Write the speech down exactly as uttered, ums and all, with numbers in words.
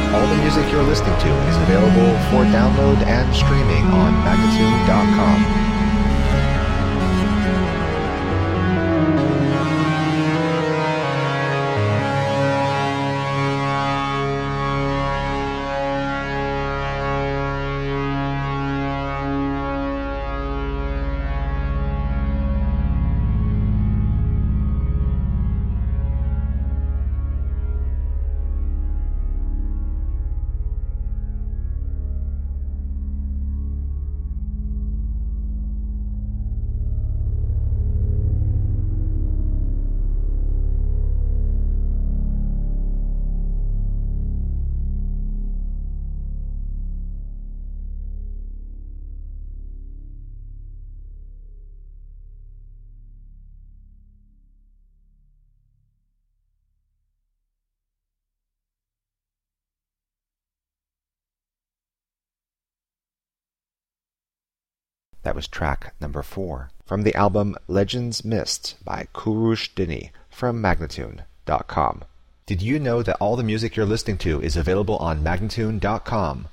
All the music you're listening to is available for download and streaming on Magnatune dot com. That was track number four from the album Legends Mist by Kurush Dini from Magnatune dot com. Did you know that all the music you're listening to is available on Magnatune dot com?